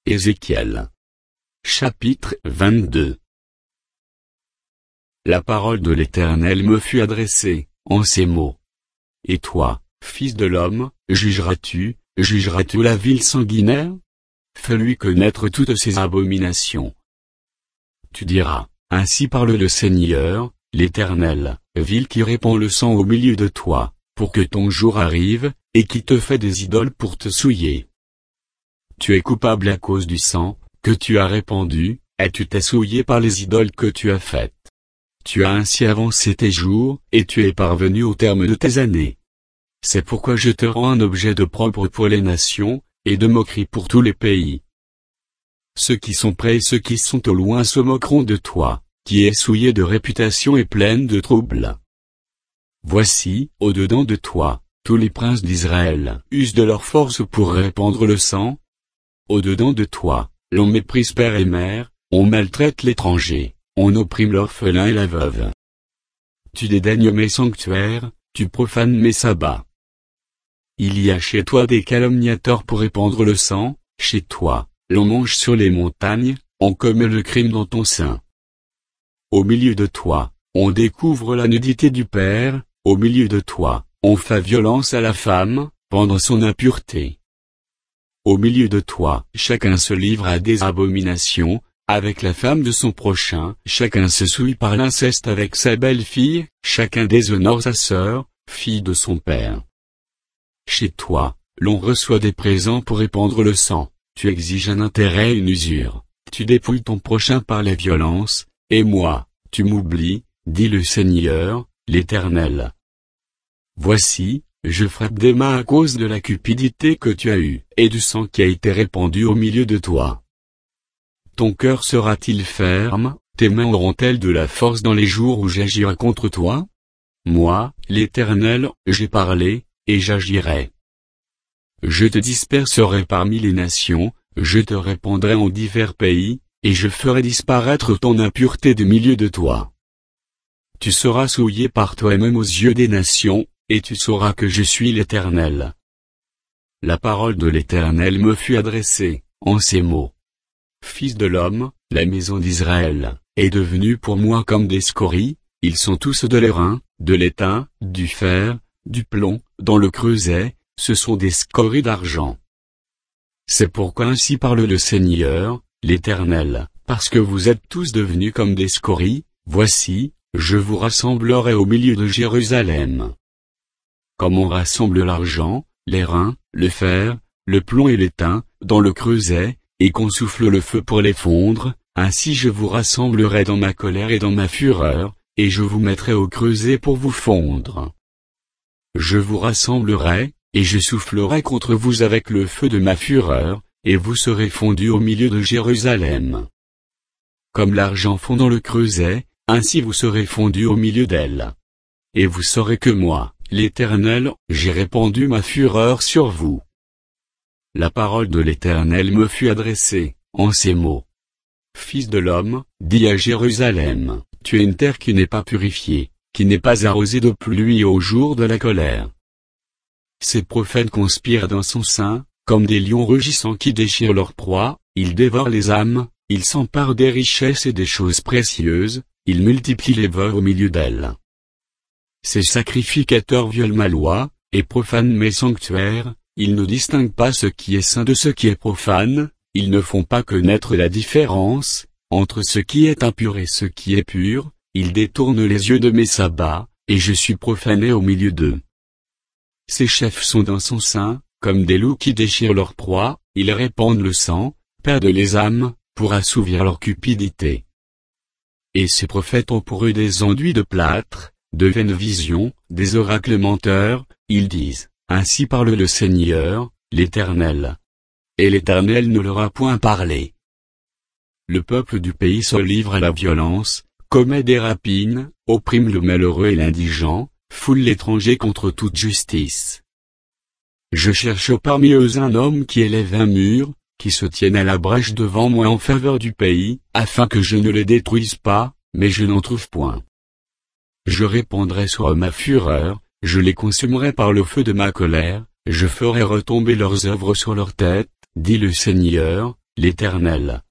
Ézéchiel. Chapitre 22. La parole de l'Éternel me fut adressée, en ces mots. Et toi, fils de l'homme, jugeras-tu la ville sanguinaire? Fais-lui connaître toutes ses abominations. Tu diras, ainsi parle le Seigneur, l'Éternel, ville qui répand le sang au milieu de toi, pour que ton jour arrive, et qui te fait des idoles pour te souiller. Tu es coupable à cause du sang que tu as répandu, et tu t'es souillé par les idoles que tu as faites. Tu as ainsi avancé tes jours, et tu es parvenu au terme de tes années. C'est pourquoi je te rends un objet d'opprobre pour les nations, et de moquerie pour tous les pays. Ceux qui sont près et ceux qui sont au loin se moqueront de toi, qui es souillé de réputation et pleine de troubles. Voici, au-dedans de toi, tous les princes d'Israël usent de leur force pour répandre le sang. Au-dedans de toi, l'on méprise père et mère, on maltraite l'étranger, on opprime l'orphelin et la veuve. Tu dédaignes mes sanctuaires, tu profanes mes sabbats. Il y a chez toi des calomniateurs pour répandre le sang, chez toi, l'on mange sur les montagnes, on commet le crime dans ton sein. Au milieu de toi, on découvre la nudité du père, au milieu de toi, on fait violence à la femme, pendant son impureté. Au milieu de toi, chacun se livre à des abominations, avec la femme de son prochain, chacun se souille par l'inceste avec sa belle-fille, chacun déshonore sa sœur, fille de son père. Chez toi, l'on reçoit des présents pour répandre le sang, tu exiges un intérêt et une usure, tu dépouilles ton prochain par la violence, et moi, tu m'oublies, dit le Seigneur, l'Éternel. Voici, je frappe des mains à cause de la cupidité que tu as eue, et du sang qui a été répandu au milieu de toi. Ton cœur sera-t-il ferme, tes mains auront-elles de la force dans les jours où j'agirai contre toi? Moi, l'Éternel, j'ai parlé, et j'agirai. Je te disperserai parmi les nations, je te répandrai en divers pays, et je ferai disparaître ton impureté du milieu de toi. Tu seras souillé par toi-même aux yeux des nations, et tu sauras que je suis l'Éternel. La parole de l'Éternel me fut adressée, en ces mots. Fils de l'homme, la maison d'Israël, est devenue pour moi comme des scories, ils sont tous de l'airain, de l'étain, du fer, du plomb, dans le creuset, ce sont des scories d'argent. C'est pourquoi ainsi parle le Seigneur, l'Éternel, parce que vous êtes tous devenus comme des scories, voici, je vous rassemblerai au milieu de Jérusalem. Comme on rassemble l'argent, l'airain, le fer, le plomb et l'étain, dans le creuset, et qu'on souffle le feu pour les fondre, ainsi je vous rassemblerai dans ma colère et dans ma fureur, et je vous mettrai au creuset pour vous fondre. Je vous rassemblerai, et je soufflerai contre vous avec le feu de ma fureur, et vous serez fondus au milieu de Jérusalem. Comme l'argent fond dans le creuset, ainsi vous serez fondus au milieu d'elle. Et vous saurez que moi, l'Éternel, j'ai répandu ma fureur sur vous. La parole de l'Éternel me fut adressée, en ces mots. Fils de l'homme, dis à Jérusalem, tu es une terre qui n'est pas purifiée, qui n'est pas arrosée de pluie au jour de la colère. Ces prophètes conspirent dans son sein, comme des lions rugissants qui déchirent leur proie, ils dévorent les âmes, ils s'emparent des richesses et des choses précieuses, ils multiplient les veuves au milieu d'elles. Ces sacrificateurs violent ma loi, et profanent mes sanctuaires, ils ne distinguent pas ce qui est saint de ce qui est profane, ils ne font pas connaître la différence, entre ce qui est impur et ce qui est pur, ils détournent les yeux de mes sabbats, et je suis profané au milieu d'eux. Ces chefs sont dans son sein, comme des loups qui déchirent leur proie, ils répandent le sang, perdent les âmes, pour assouvir leur cupidité. Et ces prophètes ont pour eux des enduits de plâtre, de vaines visions, des oracles menteurs, ils disent, ainsi parle le Seigneur, l'Éternel. Et l'Éternel ne leur a point parlé. Le peuple du pays se livre à la violence, commet des rapines, opprime le malheureux et l'indigent, foule l'étranger contre toute justice. Je cherche parmi eux un homme qui élève un mur, qui se tienne à la brèche devant moi en faveur du pays, afin que je ne les détruise pas, mais je n'en trouve point. Je répandrai sur ma fureur, je les consumerai par le feu de ma colère, je ferai retomber leurs œuvres sur leur tête, dit le Seigneur, l'Éternel,